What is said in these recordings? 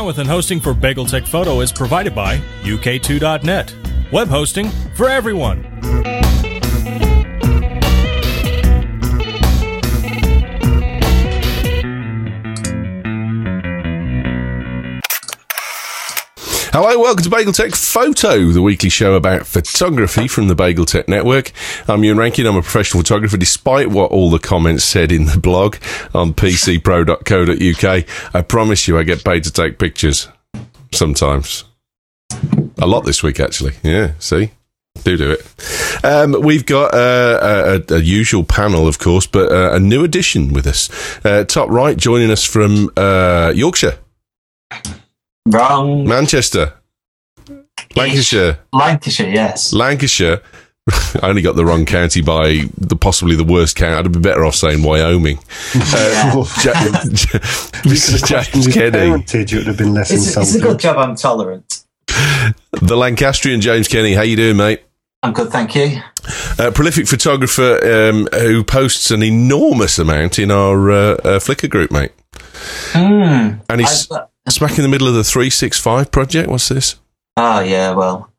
Bandwidth and hosting for BagelTech Photo is provided by UK2.net. Web hosting for everyone. Hello, welcome to BagelTech Photo, the weekly show about photography from the BagelTech Network. I'm Ewan Rankin, I'm a professional photographer, despite what all the comments said in the blog on pcpro.co.uk. I promise you I get paid to take pictures. Sometimes. A lot this week, actually. Yeah, see? Do it. We've got a usual panel, of course, but a new addition with us. Top right, joining us from Yorkshire. Wrong. Manchester. Lancashire. Lancashire, yes. Lancashire. I only got the wrong county by possibly the worst county. I'd have been better off saying Wyoming. Mr. James Kenny. It would have been less It's a good job I'm tolerant. The Lancastrian James Kenny. How you doing, mate? I'm good, thank you. Prolific photographer who posts an enormous amount in our Flickr group, mate. And he's smack in the middle of the 365 project. What's this? Oh, yeah, well,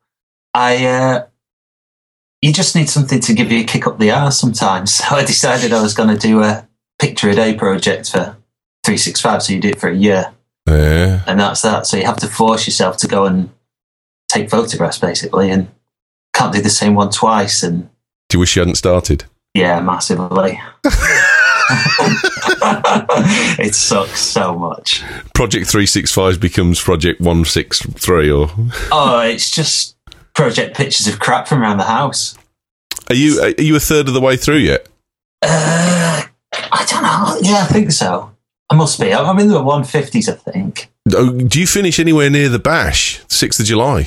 you just need something to give you a kick up the arse sometimes. So I decided I was going to do a picture a day project for 365, so you do it for a year. Yeah. And that's that. So you have to force yourself to go and take photographs, basically, and can't do the same one twice. And do you wish you hadn't started? Yeah, massively. It sucks so much. Project 365 becomes Project 163, or it's just project pictures of crap from around the house. Are you a third of the way through yet? I don't know. Yeah, I think so. I must be. I'm in the 150s, I think. Do you finish anywhere near the Bash, 6th of July?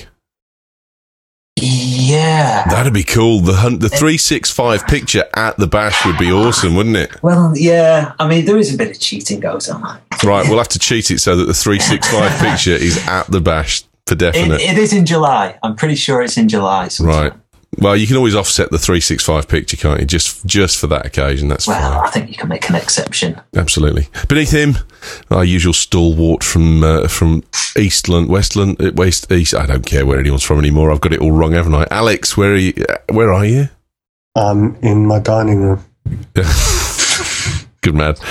Yeah. That'd be cool. The 365 picture at the Bash would be awesome, wouldn't it? Well, yeah. I mean, there is a bit of cheating goes on. Right, we'll have to cheat it so that the 365 picture is at the Bash for definite. It is in July. I'm pretty sure it's in July sometime. Right. Well, you can always offset the 365 picture, can't you? Just for that occasion, that's fine. Well, I think you can make an exception. Absolutely. Beneath him, our usual stalwart from East. I don't care where anyone's from anymore. I've got it all wrong, haven't I? Alex, where are you? I'm in my dining room. Good man.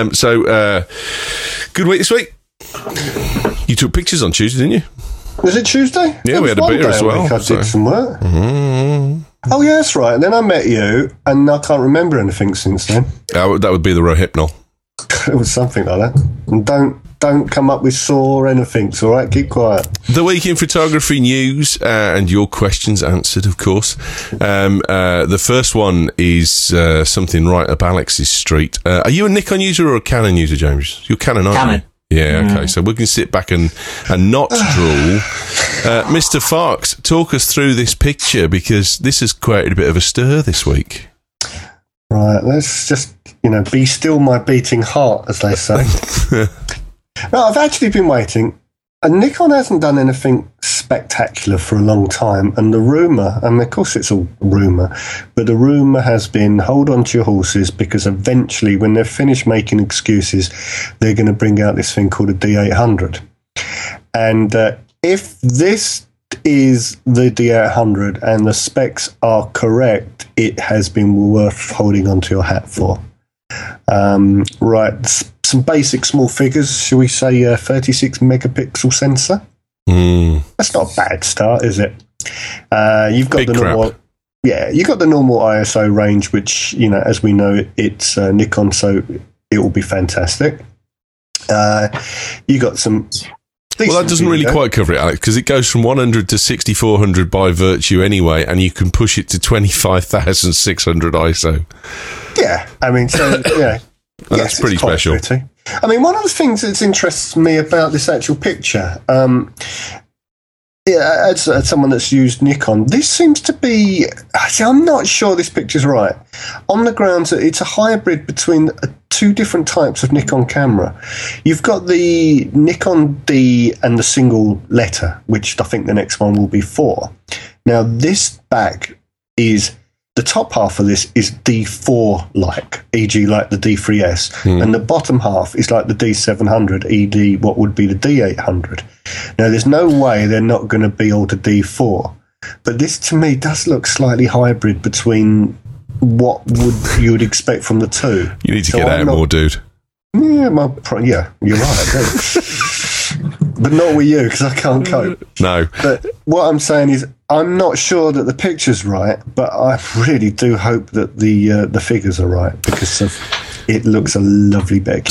Good week this week. You took pictures on Tuesday, didn't you? Was it Tuesday? Yeah, we had a beer as well. I did some work. Mm-hmm. Oh, yeah, that's right. And then I met you, and I can't remember anything since then. That would be the Rohypnol. It was something like that. And don't come up with sore anything, all right? Keep quiet. The week in photography news, and your questions answered, of course. The first one is something right up Alex's street. Are you a Nikon user or a Canon user, James? You're Canon, aren't you? Canon. Yeah, okay. So we can sit back and not drool. Mr. Farks, talk us through this picture, because this has created a bit of a stir this week. Right, let's just, be still my beating heart, as they say. No, I've actually been waiting. And Nikon hasn't done anything spectacular for a long time. And the rumour, and of course it's all rumour, but the rumour has been hold on to your horses, because eventually when they're finished making excuses, they're going to bring out this thing called a D800. And if this is the D800 and the specs are correct, it has been worth holding on to your hat for. Right, some basic small figures, shall we say 36 megapixel sensor? That's not a bad start, is it? You've got the normal, you've got the normal ISO range, which, as we know, it's Nikon, so it will be fantastic. You got some. Well, that doesn't really quite cover it, Alex, because it goes from 100 to 6400 by virtue anyway, and you can push it to 25,600 ISO. Yeah, I mean, so yeah. That's pretty special. Pretty. I mean, one of the things that interests me about this actual picture, as someone that's used Nikon, this seems to be, I'm not sure this picture's right. On the grounds that it's a hybrid between two different types of Nikon camera. You've got the Nikon D and the single letter, which I think the next one will be 4. Now, this back is the top half of this is D4-like, e.g. like the D3S, and the bottom half is like the D700, e.g. what would be the D800. Now, there's no way they're not going to be all to D4, but this, to me, does look slightly hybrid between what you would expect from the two. You need to get out more, dude. Yeah, you're right. But not with you, because I can't cope. No. But what I'm saying is, I'm not sure that the picture's right, but I really do hope that the figures are right, because it looks a lovely bit.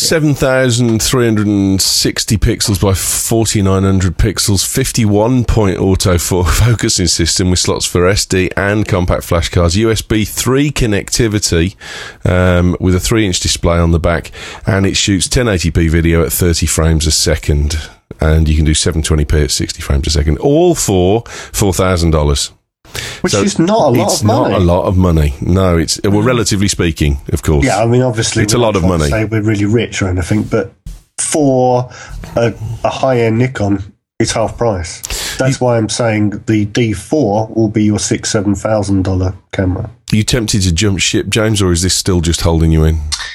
7,360 pixels by 4,900 pixels, 51-point auto-focusing system with slots for SD and compact flash cards, USB 3 connectivity with a 3-inch display on the back, and it shoots 1080p video at 30 frames a second. And you can do 720p at 60 frames a second, all for $4,000. Which is not a lot of money. It's not a lot of money. No, it's, well, relatively speaking, of course. Yeah, I mean, obviously, it's a lot of money. Say we're really rich or anything, but for a high-end Nikon, it's half price. That's why I'm saying the D4 will be your $6,000-7,000 camera. Are you tempted to jump ship, James, or is this still just holding you in?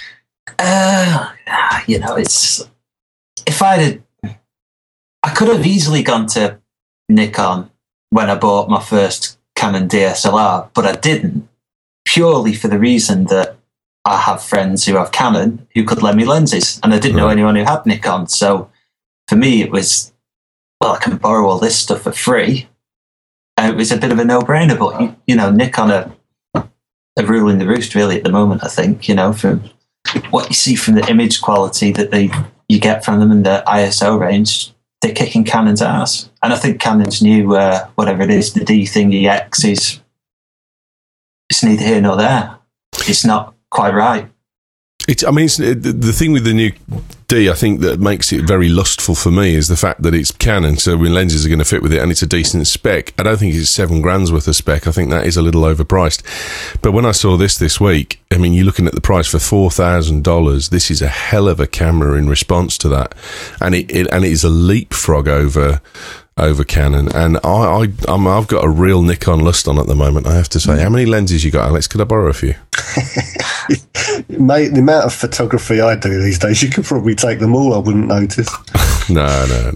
It's if I could have easily gone to Nikon when I bought my first Canon DSLR, but I didn't, purely for the reason that I have friends who have Canon who could lend me lenses, and I didn't know anyone who had Nikon. So for me, it was, well, I can borrow all this stuff for free. And it was a bit of a no-brainer, but, Nikon are ruling the roost, really, at the moment, I think, from what you see from the image quality that you get from them and the ISO range. They're kicking Canon's ass. And I think Canon's new, whatever it is, the D thing EX it's neither here nor there. It's not quite right. The thing with the new D, I think, that makes it very lustful for me is the fact that it's Canon, so when lenses are going to fit with it, and it's a decent spec. I don't think it's $7,000 worth of spec. I think that is a little overpriced. But when I saw this week, I mean, you're looking at the price for $4,000. This is a hell of a camera in response to that, and it is a leapfrog over Canon. And I've got a real Nikon lust on at the moment, I have to say. How many lenses you got, Alex? Could I borrow a few? Mate, the amount of photography I do these days, you could probably take them all. I wouldn't notice. No.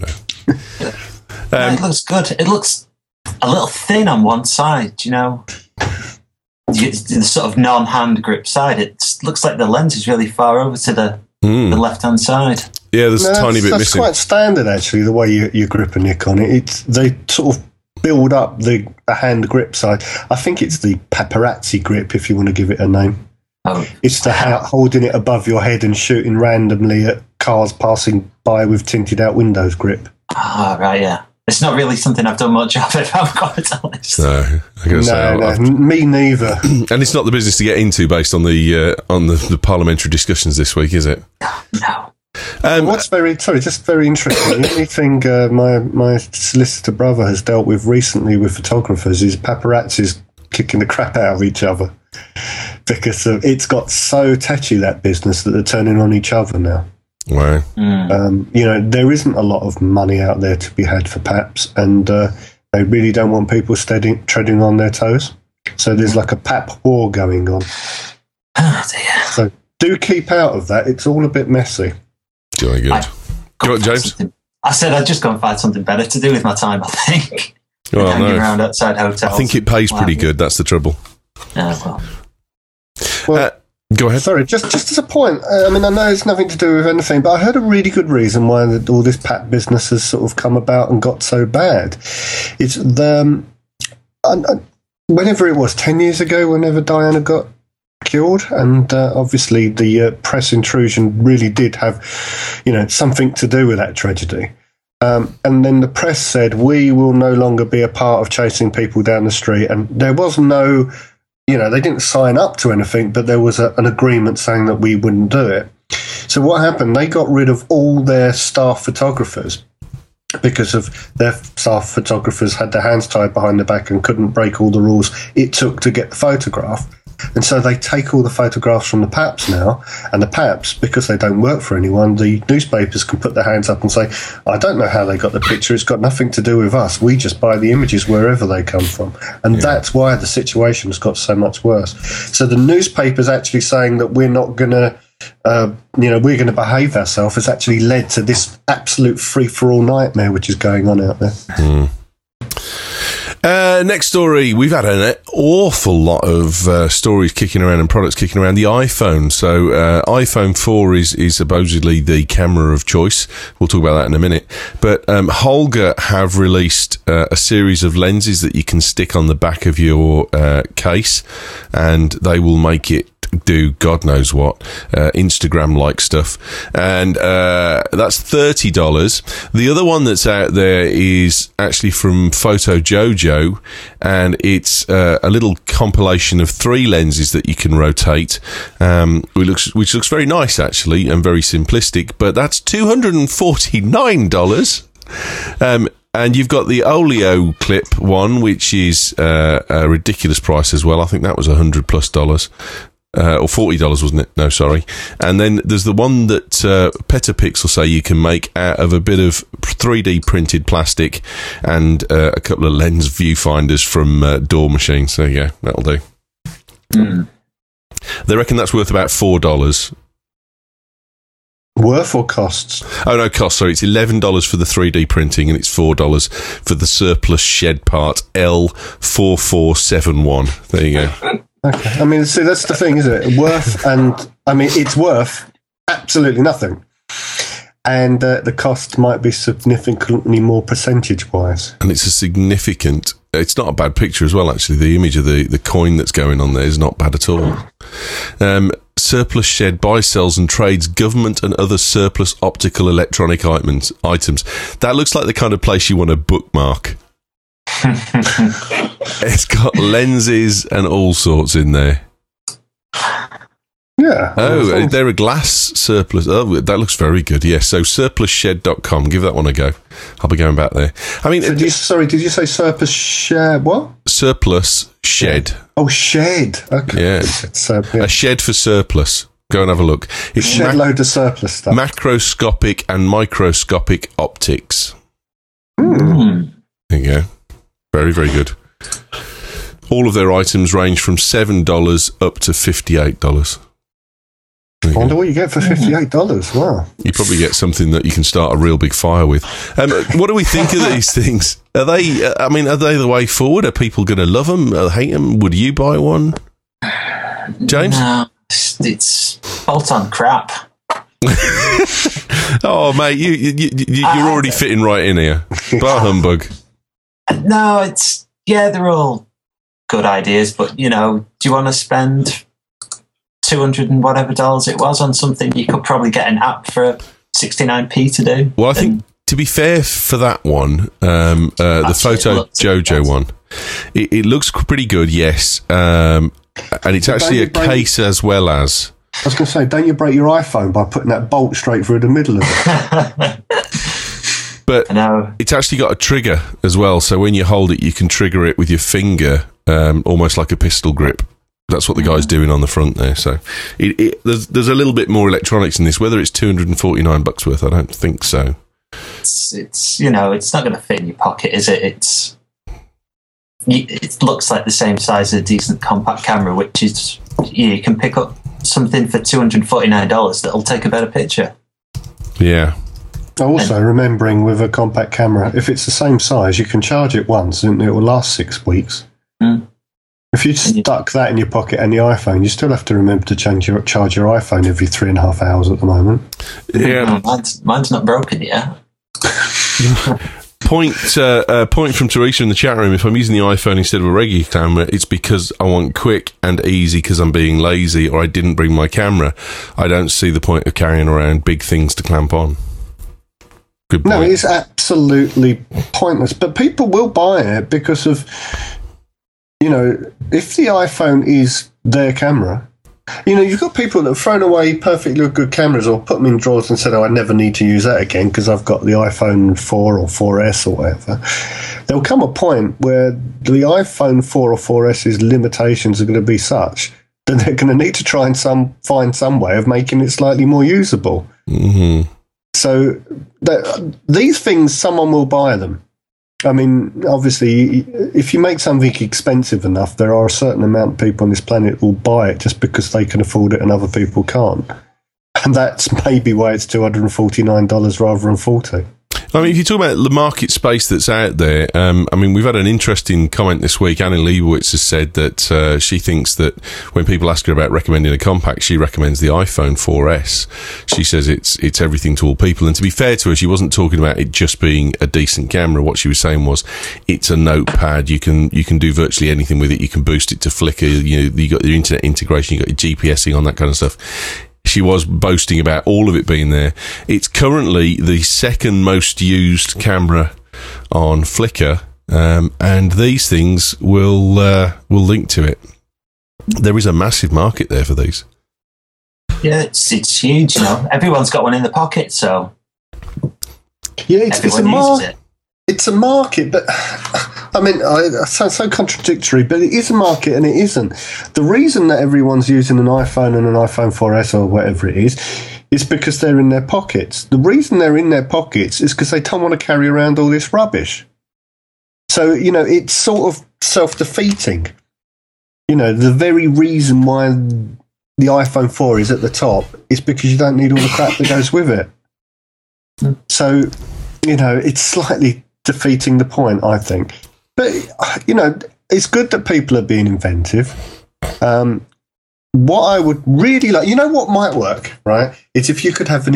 It looks good. It looks a little thin on one side, the sort of non-hand grip side. It looks like the lens is really far over to the left-hand side. Yeah, there's a tiny bit missing. That's quite standard, actually, the way you grip a Nikon. They sort of build up the hand grip side. I think it's the paparazzi grip, if you want to give it a name. Oh. It's the holding it above your head and shooting randomly at cars passing by with tinted out windows grip. Ah, right, yeah. It's not really something I've done much of, if I'm quite honest. No, I gotta say, me neither. And it's not the business to get into based on the parliamentary discussions this week, is it? No. What's very interesting. The only thing my solicitor brother has dealt with recently with photographers is paparazzis kicking the crap out of each other, because it's got so tetchy, that business, that they're turning on each other now. Wow. There isn't a lot of money out there to be had for paps, and they really don't want people treading on their toes. So there's like a pap war going on. Oh dear. So do keep out of that. It's all a bit messy. Jolly good. Go on, James. I said I'd just go and find something better to do with my time, I think. Well, hanging around outside hotels. I think it pays pretty good. That's the trouble. Yeah, well, go ahead. Sorry, just as a point. I know it's nothing to do with anything, but I heard a really good reason why all this PAP business has sort of come about and got so bad. It's whenever it was 10 years ago, whenever Diana got killed, and obviously the press intrusion really did have, something to do with that tragedy. And then the press said, we will no longer be a part of chasing people down the street. And there was no, they didn't sign up to anything, but there was an agreement saying that we wouldn't do it. So what happened? They got rid of all their staff photographers because of their staff photographers had their hands tied behind their back and couldn't break all the rules it took to get the photograph. And so they take all the photographs from the PAPs now, and the PAPs, because they don't work for anyone, the newspapers can put their hands up and say, I don't know how they got the picture, it's got nothing to do with us, we just buy the images wherever they come from. And that's why the situation has got so much worse. So the newspapers actually saying that we're not going to we're going to behave ourselves has actually led to this absolute free-for-all nightmare which is going on out there. Next story, we've had an awful lot of stories kicking around and products kicking around. The iPhone. So iPhone 4 is supposedly the camera of choice. We'll talk about that in a minute. But Holga have released a series of lenses that you can stick on the back of your case, and they will make it do God knows what, Instagram-like stuff. And that's $30. The other one that's out there is actually from Photo Jojo, and it's a little compilation of 3 lenses that you can rotate, which looks very nice, actually, and very simplistic, but that's $249. And you've got the Oleo clip one, which is a ridiculous price as well. I think that was $100+. Or $40, wasn't it? No, sorry. And then there's the one that Petapixel say you can make out of a bit of 3D printed plastic and a couple of lens viewfinders from Door Machines. There you go. That'll do. They reckon that's worth about $4. Worth or costs? Oh, no, cost. Sorry, it's $11 for the 3D printing, and it's $4 for the surplus shed part L4471. There you go. Okay. I mean, see, that's the thing, isn't it? It's worth absolutely nothing. And the cost might be significantly more percentage-wise. And it's it's not a bad picture as well, actually. The image of the coin that's going on there is not bad at all. Surplus Shed buys, sells and trades government and other surplus optical electronic items. That looks like the kind of place you want to bookmark. It's got lenses and all sorts in there. Yeah. Oh, they're a glass surplus. Oh, that looks very good. Yes. So surplusshed.com. Give that one a go. I'll be going back there. I mean, did you say surplus shed? What? Surplus Shed. Yeah. Oh, shed. Okay. Yeah. A shed for surplus. Go and have a look. It's shed load of surplus stuff. Macroscopic and microscopic optics. Mm. There you go. Very, very good. All of their items range from $7 up to $58. I wonder what you get for $58. Wow. You probably get something that you can start a real big fire with. What do we think of these things? Are they the way forward? Are people going to love them or hate them? Would you buy one? James? No, it's bolt-on crap. Oh, mate, you're already fitting right in here. Bar humbug. No, they're all good ideas, but, do you want to spend $200 and whatever it was on something you could probably get an app for 69p to do? Well, I think, to be fair for that one, the Photo Jojo one, it looks pretty good, yes. And it's actually a case as well as... I was going to say, don't you break your iPhone by putting that bolt straight through the middle of it? But it's actually got a trigger as well, so when you hold it, you can trigger it with your finger, almost like a pistol grip. That's what the guy's doing on the front there. So there's a little bit more electronics in this. Whether it's $249 worth, I don't think so. It's it's not going to fit in your pocket, is it? It looks like the same size as a decent compact camera, which is you can pick up something for $249 that'll take a better picture. Yeah. Also, remembering with a compact camera, if it's the same size, you can charge it once and it will last 6 weeks. Mm. If you stuck that in your pocket and the iPhone, you still have to remember to charge your iPhone every 3.5 hours at the moment. Yeah, mine's not broken yet. Point from Teresa in the chat room. If I'm using the iPhone instead of a regular camera, it's because I want quick and easy because I'm being lazy or I didn't bring my camera. I don't see the point of carrying around big things to clamp on. Good point. No, it's absolutely pointless. But people will buy it because of, if the iPhone is their camera, you've got people that have thrown away perfectly good cameras or put them in drawers and said, I never need to use that again because I've got the iPhone 4 or 4S or whatever. There'll come a point where the iPhone 4 or 4S's limitations are going to be such then they're going to need to try and find some way of making it slightly more usable. Mm-hmm. So these things, someone will buy them. I mean, obviously, if you make something expensive enough, there are a certain amount of people on this planet who will buy it just because they can afford it and other people can't. And that's maybe why it's $249 rather than $40. I mean, if you talk about the market space that's out there, I mean, we've had an interesting comment this week. Annie Leibowitz has said that she thinks that when people ask her about recommending a compact, she recommends the iPhone 4S. She says it's everything to all people. And to be fair to her, she wasn't talking about it just being a decent camera. What she was saying was, it's a notepad. You can do virtually anything with it. You can boost it to Flickr. You got your internet integration. You got your GPSing on, that kind of stuff. She was boasting about all of it being there. It's currently the second most used camera on Flickr, and these things will link to it. There is a massive market there for these. Yeah, it's huge. Everyone's got one in the pocket, so yeah, it's a market. It's a market, but I mean, it sounds so contradictory, but it is a market and it isn't. The reason that everyone's using an iPhone and an iPhone 4S or whatever it is because they're in their pockets. The reason they're in their pockets is because they don't want to carry around all this rubbish. So, it's sort of self-defeating. The very reason why the iPhone 4 is at the top is because you don't need all the crap that goes with it. So, it's slightly defeating the point, I think. But, it's good that people are being inventive. What I would really like, what might work, right, is if you could have an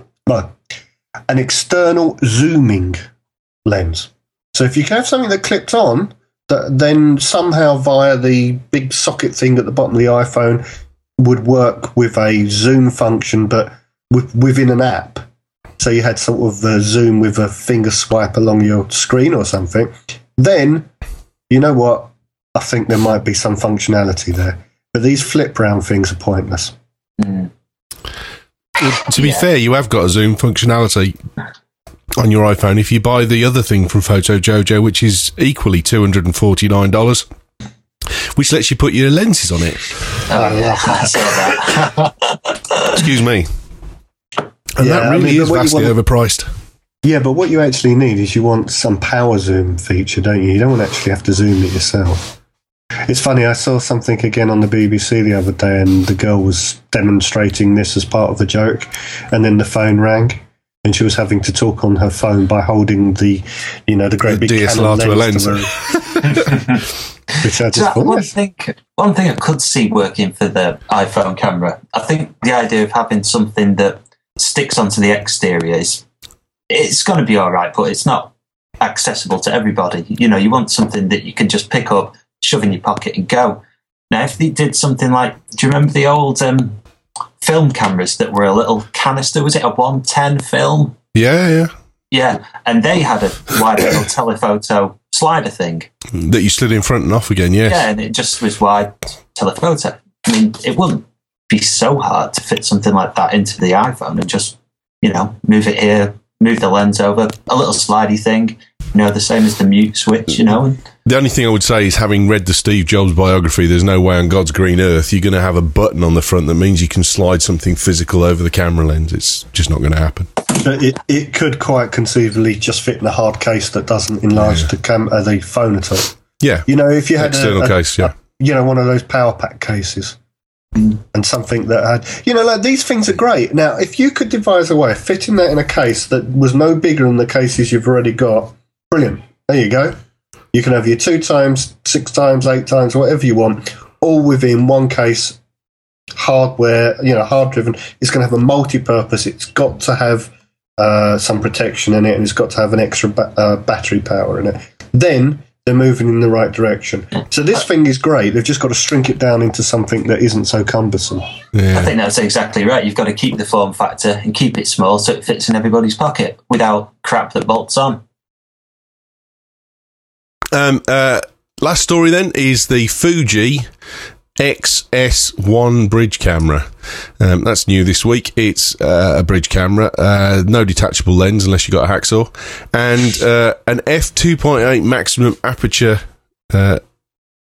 external zooming lens. So if you can have something that clips on, that then somehow via the big socket thing at the bottom of the iPhone would work with a zoom function, but within an app. So you had sort of zoom with a finger swipe along your screen or something, then, you know what, I think there might be some functionality there. But these flip round things are pointless. To be fair, you have got a zoom functionality on your iPhone if you buy the other thing from Photo Jojo, which is equally $249, which lets you put your lenses on it. Oh, yeah, I saw that. Excuse me. And that really is vastly overpriced. Yeah, but what you actually need is you want some power zoom feature, don't you? You don't want to actually have to zoom it yourself. It's funny, I saw something again on the BBC the other day, and the girl was demonstrating this as part of the joke, and then the phone rang, and she was having to talk on her phone by holding the great big DSLR to a lens. Which I just one thing I could see working for the iPhone camera, I think the idea of having something that sticks onto the exterior it's going to be all right, but it's not accessible to everybody. You want something that you can just pick up, shove in your pocket and go. Now, if they did something like, do you remember the old film cameras that were a little canister? Was it a 110 film? Yeah. Yeah, and they had a wide angle telephoto slider thing. That you slid in front and off again, yes. Yeah, and it just was wide telephoto. I mean, it wouldn't be so hard to fit something like that into the iPhone and just, move it here, move the lens over, a little slidey thing, the same as the mute switch, The only thing I would say is, having read the Steve Jobs biography, there's no way on God's green earth you're going to have a button on the front that means you can slide something physical over the camera lens. It's just not going to happen. But it could quite conceivably just fit in a hard case that doesn't enlarge the phone at all. Yeah. If you had external case, one of those power pack cases. And something that had, these things are great. Now, if you could devise a way of fitting that in a case that was no bigger than the cases you've already got, brilliant. There you go. You can have your 2 times, 6 times, 8 times, whatever you want, all within one case. Hardware, hard driven. It's going to have a multi-purpose. It's got to have some protection in it, and it's got to have an extra battery power in it. Then they're moving in the right direction. So this thing is great. They've just got to shrink it down into something that isn't so cumbersome. Yeah. I think that's exactly right. You've got to keep the form factor and keep it small so it fits in everybody's pocket without crap that bolts on. Last story then is the Fuji XS1 bridge camera. That's new this week. It's a bridge camera, no detachable lens unless you've got a hacksaw, and an f2.8 maximum aperture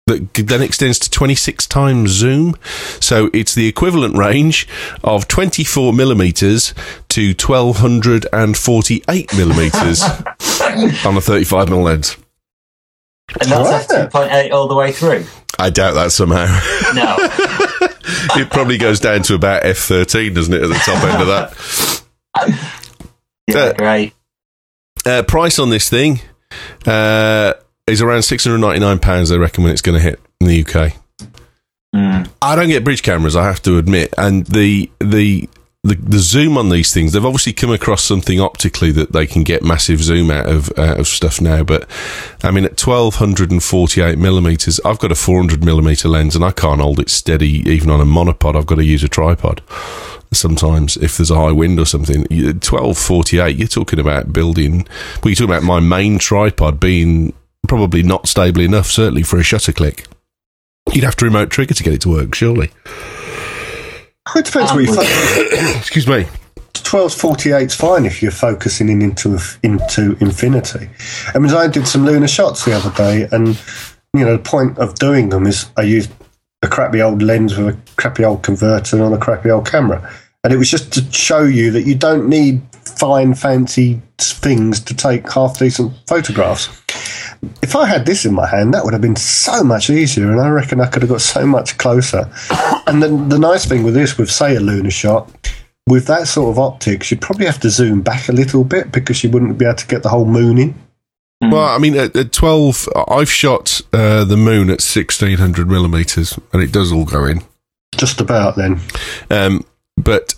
that then extends to 26 times zoom. So it's the equivalent range of 24 millimeters to 1248 millimeters on a 35mm lens. And that's at 2.8 all the way through? I doubt that somehow. No. It probably goes down to about f13, doesn't it, at the top end of that? Yeah, great. Price on this thing is around £699, they reckon, when it's going to hit in the UK. I don't get bridge cameras, I have to admit, and the zoom on these things, they've obviously come across something optically that they can get massive zoom out of stuff now, but I mean, at 1248 millimeters, I've got a 400 millimeter lens and I can't hold it steady even on a monopod. I've got to use a tripod sometimes if there's a high wind or something. 1248, you're talking about building, well, you're talking about my main tripod being probably not stable enough, certainly for a shutter click. You'd have to remote trigger to get it to work, surely. It depends what you focus. Excuse me. 1248's fine if you're focusing in into infinity. I mean, I did some lunar shots the other day, and the point of doing them is I used a crappy old lens with a crappy old converter on a crappy old camera, and it was just to show you that you don't need fine, fancy things to take half decent photographs. If I had this in my hand, that would have been so much easier, and I reckon I could have got so much closer. And then the nice thing with this, with, say, a lunar shot, with that sort of optics, you'd probably have to zoom back a little bit because you wouldn't be able to get the whole moon in. Well, I mean, at 12, I've shot the moon at 1600 millimeters, and it does all go in. Just about then. But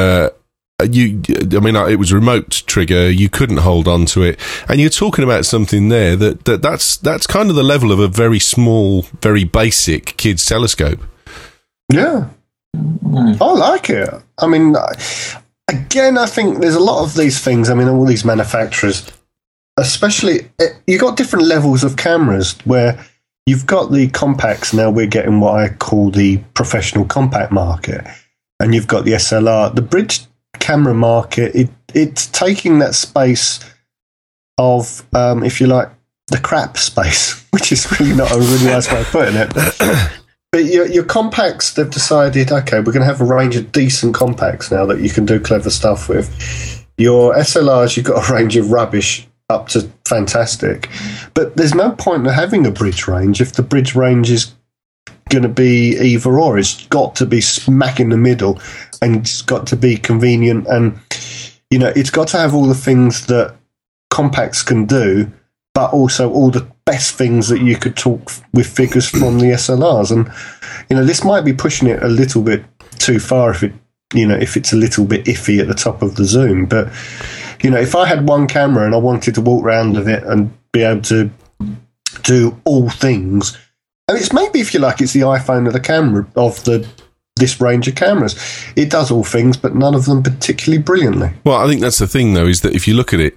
it was remote trigger. You couldn't hold on to it, and you're talking about something there that's kind of the level of a very small, very basic kid's telescope. Yeah, I like it. I mean, again, I think there's a lot of these things. I mean, all these manufacturers, especially, you've got different levels of cameras where you've got the compacts. Now we're getting what I call the professional compact market, and you've got the SLR, the bridge camera market. It's taking that space of, if you like, the crap space, which is really not a really nice way of putting it. But your compacts, they've decided, okay, we're going to have a range of decent compacts now that you can do clever stuff with. Your SLRs, you've got a range of rubbish up to fantastic. But there's no point in having a bridge range if the bridge range is going to be either or. It's got to be smack in the middle, and it's got to be convenient, and it's got to have all the things that compacts can do, but also all the best things that you could talk with figures from the SLRs. And this might be pushing it a little bit too far if it's a little bit iffy at the top of the zoom. But if I had one camera and I wanted to walk around with it and be able to do all things, and it's maybe, if you like, it's the iPhone of the camera of this range of cameras. It does all things, but none of them particularly brilliantly. Well, I think that's the thing, though, is that if you look at it,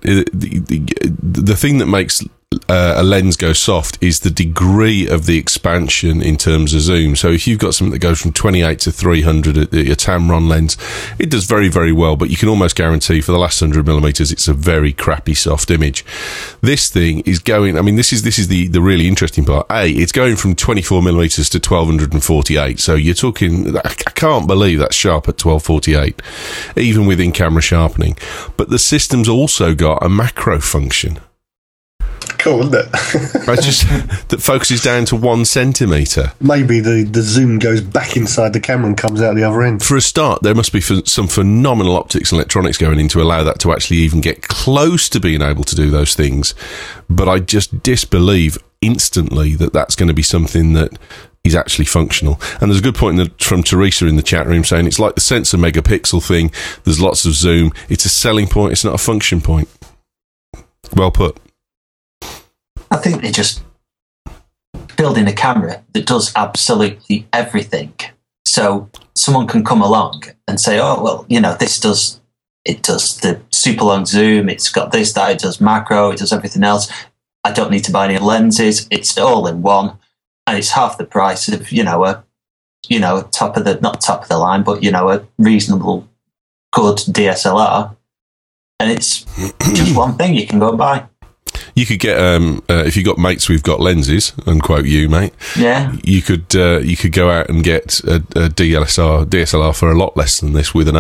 the thing that makes a lens go soft is the degree of the expansion in terms of zoom. So if you've got something that goes from 28 to 300 at your Tamron lens, it does very, very well, but you can almost guarantee for the last 100 millimeters it's a very crappy soft image. This thing is going, I mean, this is the really interesting part. It's going from 24 millimeters to 1248, so you're talking, I can't believe that's sharp at 1248, even with in-camera sharpening. But the system's also got a macro function. Cool, isn't it? That's just that focuses down to 1 centimetre. Maybe the zoom goes back inside the camera and comes out the other end. For a start, there must be some phenomenal optics and electronics going in to allow that to actually even get close to being able to do those things. But I just disbelieve instantly that that's going to be something that is actually functional. And there's a good point from Teresa in the chat room saying it's like the sensor megapixel thing. There's lots of zoom. It's a selling point. It's not a function point. Well put. I think they're just building a camera that does absolutely everything. So someone can come along and say, oh, well, this does the super long zoom. It's got this, that, it does macro, it does everything else. I don't need to buy any lenses. It's all in one. And it's half the price of, not top of the line, but, a reasonable, good DSLR. And it's just one thing you can go and buy. You could get if you got mates who've got lenses, unquote you, mate. Yeah. You could go out and get a DSLR for a lot less than this, with an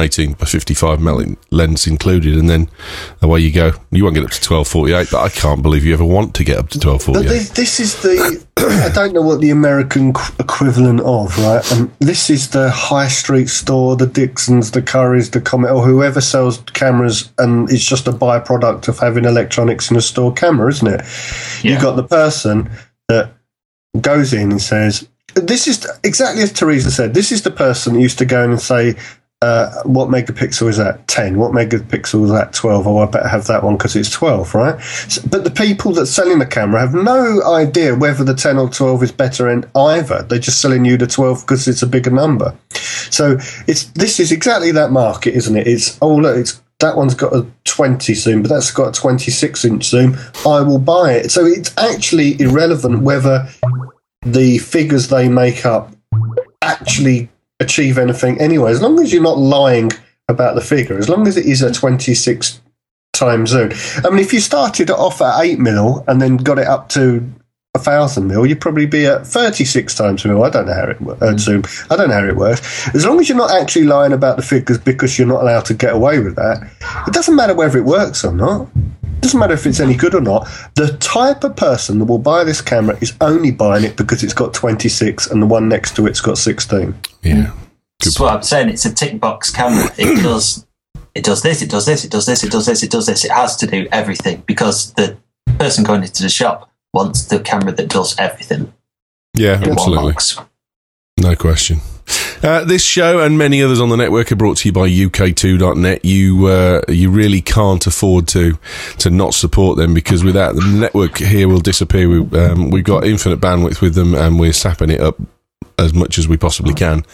18x55 lens included, and then away you go. You won't get up to 1248, but I can't believe you ever want to get up to 1248. But this is the I don't know what the American equivalent of, right? And this is the high street store, the Dixons, the Currys, the Comet, or whoever sells cameras, and it's just a byproduct of having electronics in a store camera, isn't it? Yeah. You've got the person that goes in and says, this is exactly as Teresa said, this is the person who used to go in and say, what megapixel is that? 10. What megapixel is that? 12. Oh, I better have that one because it's 12, right? But the people that's selling the camera have no idea whether the 10 or 12 is better in either. They're just selling you the 12 because it's a bigger number. So this is exactly that market, isn't it? It's, oh, look, that one's got a 20 zoom, but that's got a 26-inch zoom. I will buy it. So it's actually irrelevant whether the figures they make up actually achieve anything anyway, as long as you're not lying about the figure, as long as it is a 26 times zoom. I mean, if you started it off at 8mm and then got it up to 1000mm, you'd probably be at 36 times mil. I don't know how it zoom. I don't know how it works. As long as you're not actually lying about the figures because you're not allowed to get away with that, it doesn't matter whether it works or not. It doesn't matter if it's any good or not. The type of person that will buy this camera is only buying it because it's got 26 and the one next to it's got 16. Yeah. That's what I'm saying. It's a tick box camera. It does this, it does this, it does this, it does this, it does this. It has to do everything because the person going into the shop wants the camera that does everything. Yeah, absolutely. No question. This show and many others on the network are brought to you by UK2.net. You really can't afford to not support them, because without them, the network here will disappear. We've got infinite bandwidth with them, and we're sapping it up as much as we possibly can.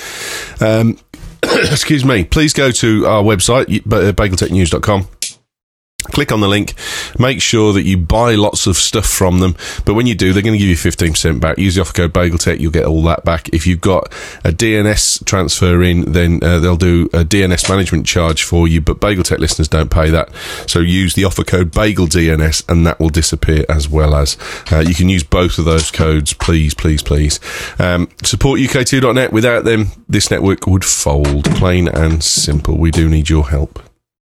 Excuse me. Please go to our website, bageltechnews.com. Click on the link, make sure that you buy lots of stuff from them, but when you do, they're going to give you 15% back. Use the offer code BagelTech, you'll get all that back. If you've got a DNS transfer in, then they'll do a DNS management charge for you, but BagelTech listeners don't pay that, so use the offer code BagelDNS and that will disappear, as well as you can use both of those codes, please. Support UK2.net. Without them, this network would fold, plain and simple. We do need your help.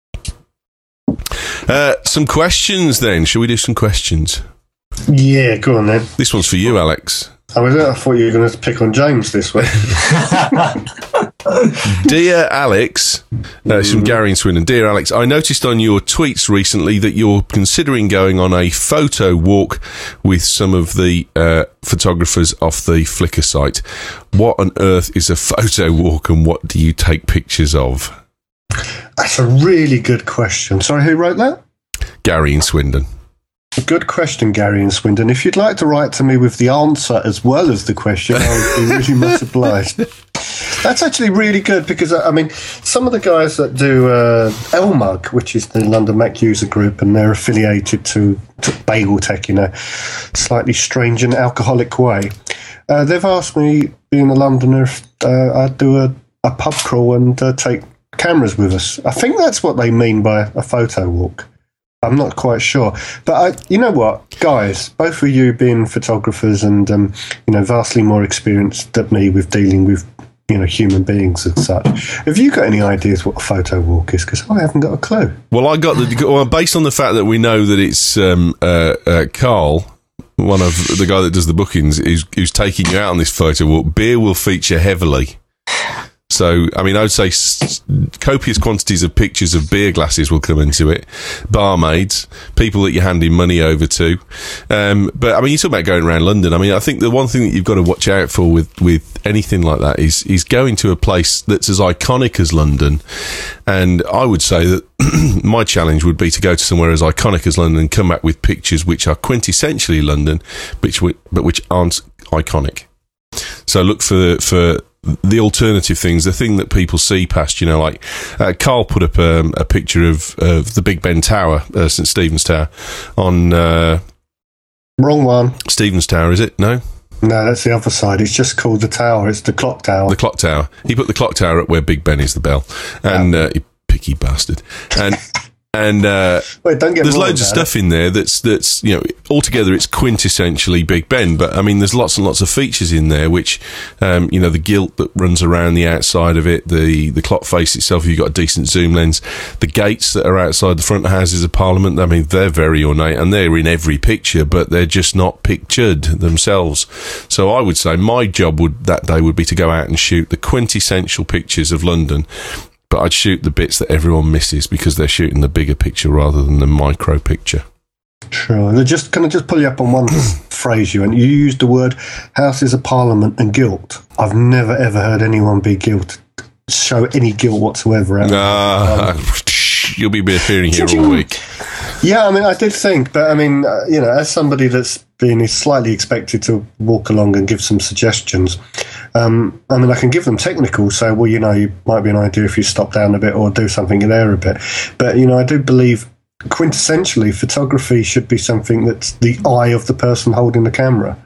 Some questions then. Shall we do some questions? Yeah, go on then. This one's for you, Alex. I thought you were going to pick on James this week. Dear Alex, it's from Gary in Swindon. Dear Alex, I noticed on your tweets recently that you're considering going on a photo walk with some of the photographers off the Flickr site. What on earth is a photo walk, and what do you take pictures of? That's a really good question. Sorry, who wrote that? Gary in Swindon. Good question, Gary in Swindon. If you'd like to write to me with the answer as well as the question, I would be really much obliged. That's actually really good, because, I mean, some of the guys that do LMUG, which is the London Mac User Group, and they're affiliated to BagelTech in a slightly strange and alcoholic way, they've asked me, being a Londoner, if I'd do a pub crawl and take cameras with us. I think that's what they mean by a photo walk. I'm not quite sure, but you know what, guys, both of you being photographers and vastly more experienced than me with dealing with human beings and such, have you got any ideas what a photo walk is? Because I haven't got a clue. Well, based on the fact that we know that it's Carl, one of the guy that does the bookings, who's taking you out on this photo walk. Beer will feature heavily. So, I mean, I would say copious quantities of pictures of beer glasses will come into it. Barmaids, people that you're handing money over to. But, I mean, you talk about going around London. I mean, I think the one thing that you've got to watch out for with anything like that is going to a place that's as iconic as London. And I would say that my challenge would be to go to somewhere as iconic as London and come back with pictures which are quintessentially London, but which aren't iconic. So look for the alternative things, the thing that people see past, like Carl put up a picture of the Big Ben Tower, St Stephen's Tower, on... Wrong one. Stephen's Tower, is it? No? No, that's the other side. It's just called the Tower. It's the Clock Tower. The Clock Tower. He put the Clock Tower up where Big Ben is the bell. And you picky bastard. And And Wait, don't get there's me wrong loads of about stuff in there that's altogether it's quintessentially Big Ben. But I mean, there's lots and lots of features in there, which the gilt that runs around the outside of it, the clock face itself. If you've got a decent zoom lens, the gates that are outside the front houses of Parliament. I mean, they're very ornate and they're in every picture, but they're just not pictured themselves. So I would say my job that day would be to go out and shoot the quintessential pictures of London. But I'd shoot the bits that everyone misses because they're shooting the bigger picture rather than the micro picture. Sure. Can I just pull you up on one phrase you used the word Houses of Parliament and guilt. I've never ever heard anyone show any guilt whatsoever. You'll be appearing here all week. Yeah, I mean, I did think, but I mean, as somebody that's been slightly expected to walk along and give some suggestions, I mean, I can give them technical, so, well, you might be an idea if you stop down a bit or do something in there a bit. But, I do believe quintessentially photography should be something that's the eye of the person holding the camera.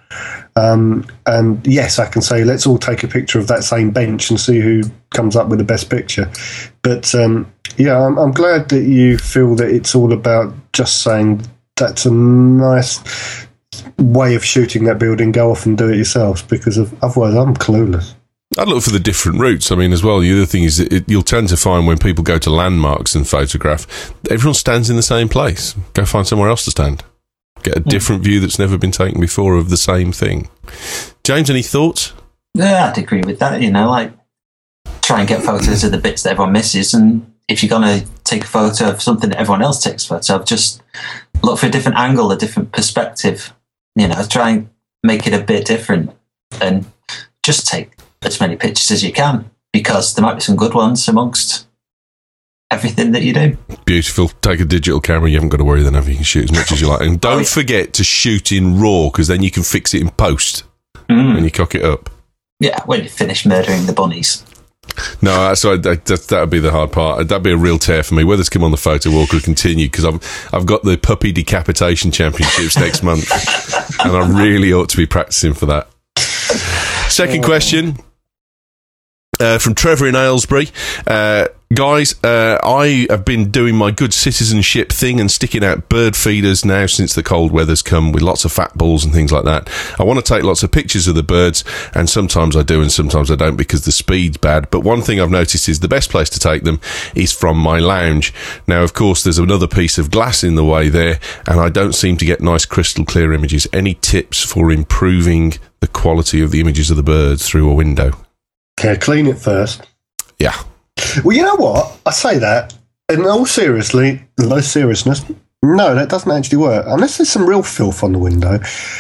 And yes, I can say, let's all take a picture of that same bench and see who comes up with the best picture. But, I'm glad that you feel that it's all about just saying that's a nice way of shooting that building, go off and do it yourselves, because otherwise I'm clueless. I'd look for the different routes. I mean, as well, the other thing is that you'll tend to find when people go to landmarks and photograph, everyone stands in the same place. Go find somewhere else to stand. Get a different view that's never been taken before of the same thing. James, any thoughts? Yeah, I'd agree with that. Try and get photos of the bits that everyone misses, and if you're going to take a photo of something that everyone else takes a photo of, just look for a different angle, a different perspective. Try and make it a bit different, and just take as many pictures as you can, because there might be some good ones amongst everything that you do. Beautiful. Take a digital camera. You haven't got to worry then. You can shoot as much as you like. And don't forget to shoot in RAW, because then you can fix it in post when you cock it up. Yeah, when you finish murdering the bunnies. No, that would be the hard part. That'd be a real tear for me. Whether it's come on the photo walk or continue, because I've got the puppy decapitation championships next month, and I really ought to be practicing for that. Second question from Trevor in Aylesbury. Guys, I have been doing my good citizenship thing and sticking out bird feeders now since the cold weather's come, with lots of fat balls and things like that. I want to take lots of pictures of the birds, and sometimes I do and sometimes I don't because the speed's bad. But one thing I've noticed is the best place to take them is from my lounge. Now, of course, there's another piece of glass in the way there, and I don't seem to get nice crystal clear images. Any tips for improving the quality of the images of the birds through a window? Okay, clean it first. Yeah. Well, you know what? I say that, in all seriousness, no, that doesn't actually work. Unless there's some real filth on the window.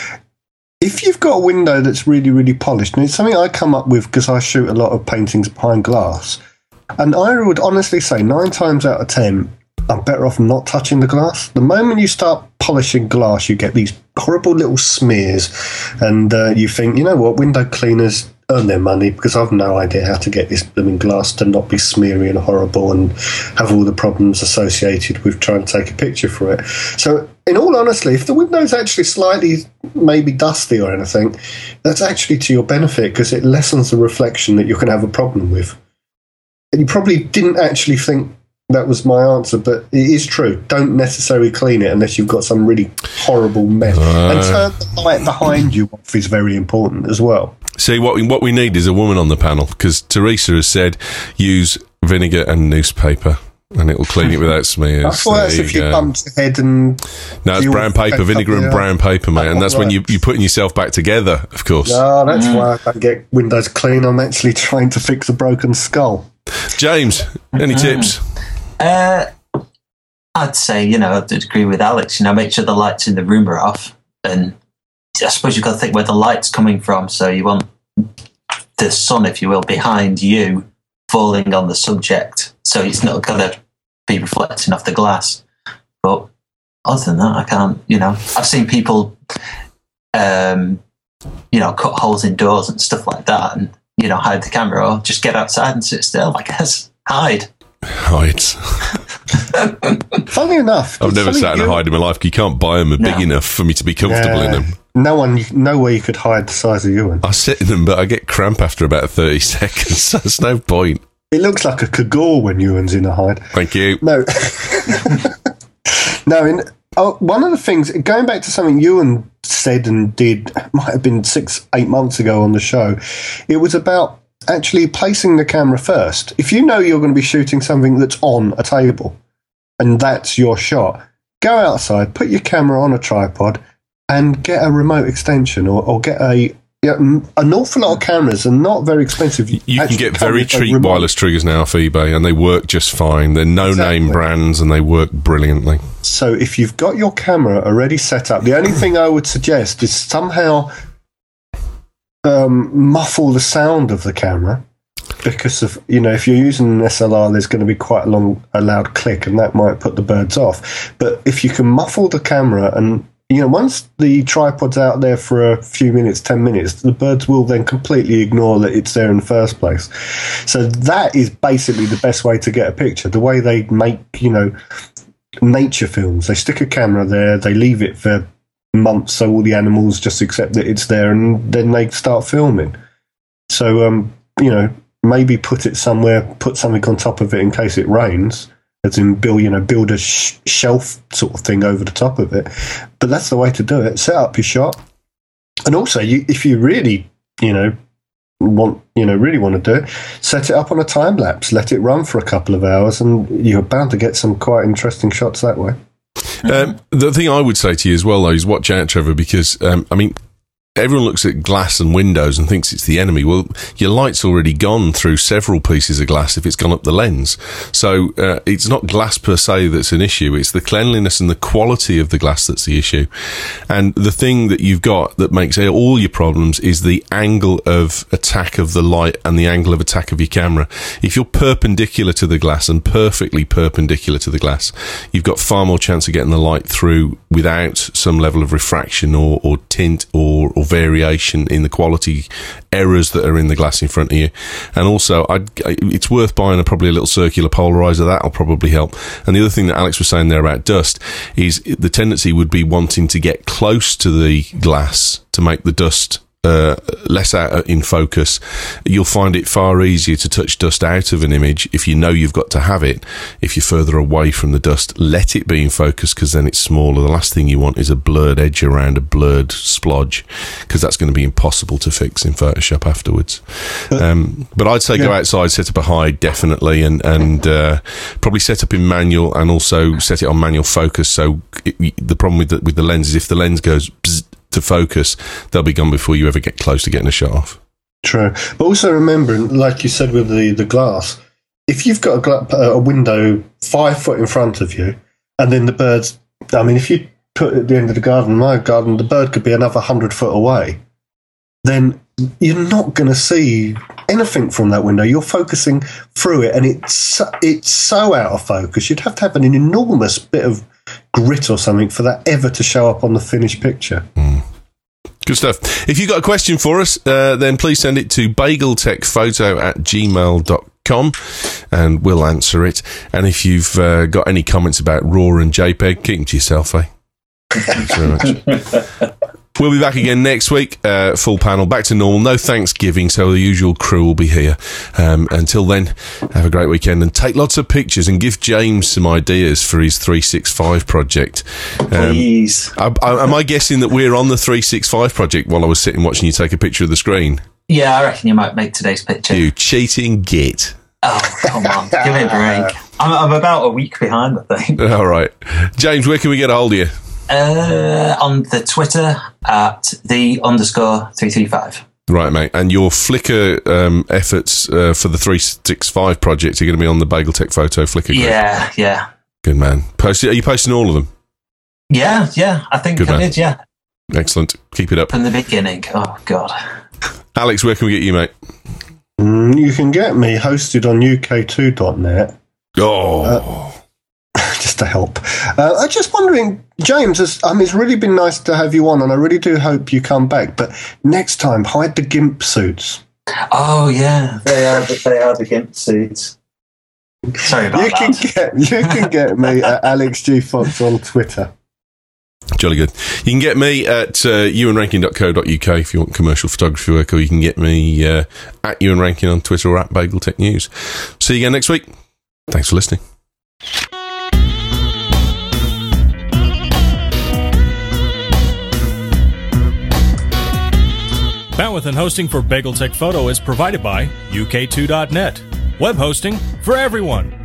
If you've got a window that's really, really polished, and it's something I come up with because I shoot a lot of paintings behind glass, and I would honestly say 9 times out of 10, I'm better off not touching the glass. The moment you start polishing glass, you get these horrible little smears, and you think, you know what, window cleaners earn their money, because I've no idea how to get this blooming glass to not be smeary and horrible and have all the problems associated with trying to take a picture for it. So, in all honesty, if the window's actually slightly maybe dusty or anything, that's actually to your benefit, because it lessens the reflection that you can have a problem with. And you probably didn't actually think that was my answer, but it is true. Don't necessarily clean it unless you've got some really horrible mess. And turn the light behind you off is very important as well. See, what we need is a woman on the panel, because Teresa has said use vinegar and newspaper and it will clean it without smears. I thought that's if you bumped your head and... No, it's brown paper, vinegar and brown paper, mate, and that's when you're putting yourself back together, of course. No, that's why I don't get windows clean. I'm actually trying to fix a broken skull. James, any tips? I'd say, I'd agree with Alex, make sure the lights in the room are off, and I suppose you've got to think where the light's coming from, so you want the sun, if you will, behind you falling on the subject, so it's not going to be reflecting off the glass. But other than that, I can't, I've seen people, cut holes in doors and stuff like that, and, hide the camera, or just get outside and sit still, I guess. Hide. Funny enough, I've never sat in a hide in my life. You can't buy them big enough for me to be comfortable in them. No way you could hide the size of Ewan. I sit in them, but I get cramp after about 30 seconds, so there's no point. It looks like a Kagor when Ewan's in a hide. Thank you. No. No, one of the things, going back to something Ewan said and did, might have been 6-8 months ago on the show, it was about actually placing the camera first. If you know you're going to be shooting something that's on a table and that's your shot, go outside, put your camera on a tripod and get a remote extension or get an awful lot of cameras are not very expensive. You can get very cheap wireless triggers now off eBay and they work just fine. They're no-name brands and they work brilliantly. So if you've got your camera already set up, the only thing I would suggest is somehow muffle the sound of the camera, because of, if you're using an SLR, there's going to be quite a loud click and that might put the birds off. But if you can muffle the camera and once the tripod's out there for a few minutes, 10 minutes, the birds will then completely ignore that it's there in the first place. So that is basically the best way to get a picture. The way they make, nature films, they stick a camera there, they leave it for months so all the animals just accept that it's there and then they start filming. So, maybe put it somewhere, put something on top of it in case it rains. As in build a shelf sort of thing over the top of it. But that's the way to do it. Set up your shot. And also, if you really, want to do it, set it up on a time lapse. Let it run for a couple of hours, and you're bound to get some quite interesting shots that way. The thing I would say to you as well, though, is watch out, Trevor, because everyone looks at glass and windows and thinks it's the enemy. Well, your light's already gone through several pieces of glass if it's gone up the lens. So it's not glass per se that's an issue. It's the cleanliness and the quality of the glass that's the issue. And the thing that you've got that makes all your problems is the angle of attack of the light and the angle of attack of your camera. If you're perpendicular to the glass and perfectly perpendicular to the glass, you've got far more chance of getting the light through without some level of refraction or tint or variation in the quality errors that are in the glass in front of you. And also, it's worth buying probably a little circular polarizer. That'll probably help. And the other thing that Alex was saying there about dust is the tendency would be wanting to get close to the glass to make the dust less out in focus. You'll find it far easier to touch dust out of an image if you know you've got to have it. If you're further away from the dust, let it be in focus because then it's smaller. The last thing you want is a blurred edge around a blurred splodge, because that's going to be impossible to fix in Photoshop afterwards. But I'd say go outside, set up a hide definitely, and probably set up in manual and also set it on manual focus. So the problem with the lens is if the lens goes to focus, they'll be gone before you ever get close to getting a shot off. True. But also remember, like you said with the glass, if you've got a window 5 foot in front of you, and then the birds, if you put at the end of the garden, my garden, the bird could be another 100 foot away, then you're not going to see anything from that window. You're focusing through it, and it's so out of focus. You'd have to have an enormous bit of grit or something for that ever to show up on the finished picture. Good stuff. If you've got a question for us, then please send it to bageltechphoto@gmail.com and we'll answer it. And if you've got any comments about RAW and JPEG, keep them to yourself, eh? Thanks very much. We'll be back again next week, full panel, back to normal. No Thanksgiving, so the usual crew will be here. Until then, have a great weekend and take lots of pictures and give James some ideas for his 365 project. Please. Am I guessing that we're on the 365 project while I was sitting watching you take a picture of the screen? Yeah, I reckon you might make today's picture. You cheating git. Oh, come on. Give me a break. I'm about a week behind, I think. All right. James, where can we get a hold of you? On the Twitter at @the_335. Right, mate. And your Flickr efforts for the 365 project are going to be on the Bagel Tech Photo Flickr group? Yeah. Good man. Are you posting all of them? Yeah. I think I did, yeah. Excellent. Keep it up. From the beginning. Oh, God. Alex, where can we get you, mate? You can get me hosted on UK2.net. Just to help. I'm just wondering, James, it's really been nice to have you on, and I really do hope you come back. But next time, hide the GIMP suits. Oh, yeah. They are the GIMP suits. Sorry about that. You can get me at Alex G. Fox on Twitter. Jolly good. You can get me at ewanrankin.co.uk if you want commercial photography work, or you can get me at Ewan Rankin on Twitter or at Bagel Tech News. See you again next week. Thanks for listening. Bandwidth and hosting for BagelTech Photo is provided by UK2.net. Web hosting for everyone.